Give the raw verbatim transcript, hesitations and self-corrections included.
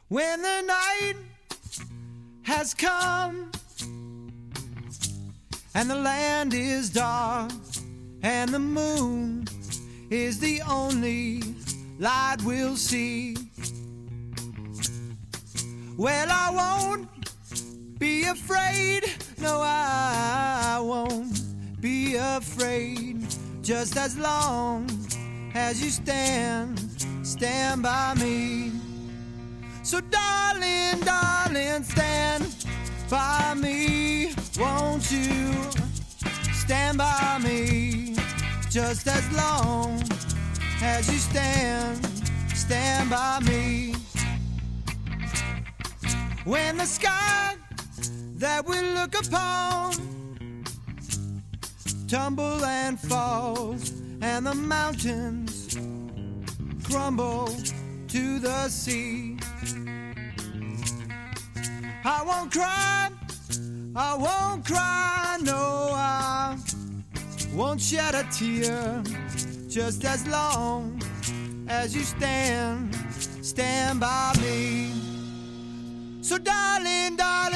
When the night has come and the land is dark and the moon is the only light we'll see, well, I won't be afraid. No, I won't be afraid. Just as long as you stand, stand by me. So darling, darling, stand by me. Won't you stand by me? Just as long as you stand, stand by me. When the sky that we look upon tumble and falls, and the mountains crumble to the sea, I won't cry, I won't cry, no, I won't shed a tear. Just as long as you stand, stand by me. So darling, darling,